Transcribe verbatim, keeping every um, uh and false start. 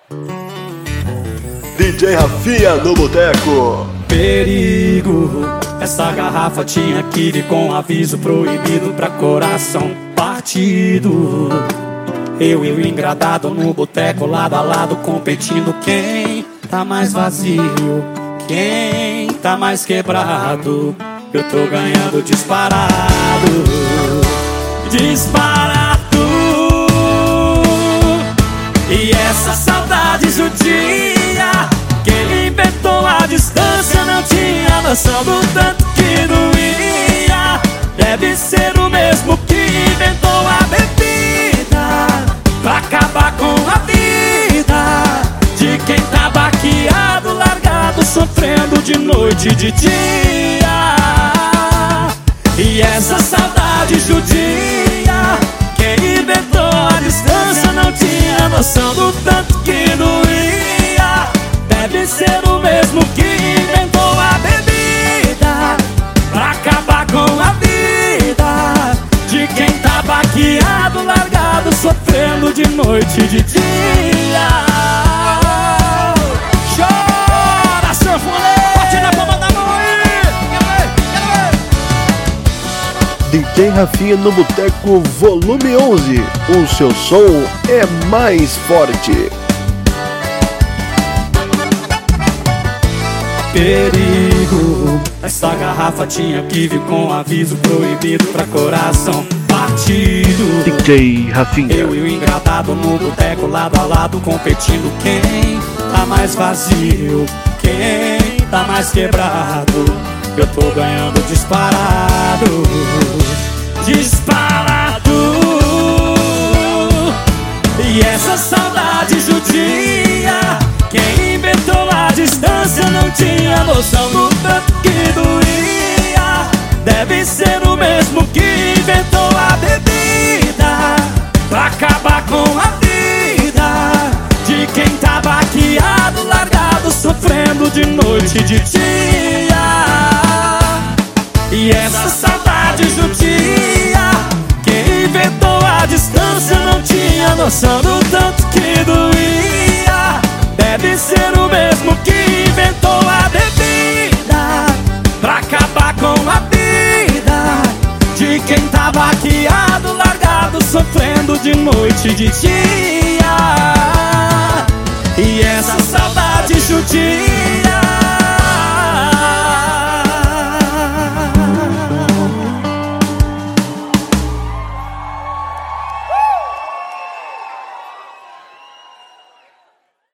D J Rafinha no boteco. Perigo, essa garrafa tinha que vir com aviso proibido pra coração partido. Eu e o engradado no boteco lado a lado competindo. Quem tá mais vazio? Quem tá mais quebrado? Eu tô ganhando disparado. Disparado. E essa saudade judia, quem inventou a distância não tinha noção do tanto que doía. Deve ser o mesmo que inventou a bebida pra acabar com a vida de quem tá baqueado, largado, sofrendo de noite e de dia. E essa saudade judia, quem inventou a distância não tinha noção do tanto que doía. Deve ser o mesmo que inventou a bebida pra acabar com a vida de quem tá baqueado, largado, sofrendo de noite e de dia. Chora, sanfoneiro, bate na palma da mão aí. Quero ver, quero ver. D J Rafinha no boteco volume onze. O seu som é mais forte. Perigo, essa garrafa tinha que vir com aviso proibido pra coração partido. D J Rafinha. Eu e o engradado no boteco lado a lado competindo. Quem tá mais vazio? Quem tá mais quebrado? Eu tô ganhando disparado. Disparado. E essa saudade judia, quem inventou a distância não tinha noção do tanto que doía. Deve ser o mesmo que inventou a bebida pra acabar com a vida de quem tá baqueado, largado, sofrendo de noite e de dia. E essa saudade judia, quem inventou a distância não tinha noção do tanto que doía. Deve ser o mesmo que inventou a bebida pra acabar com a vida de quem tá baqueado, largado, sofrendo de noite e de dia.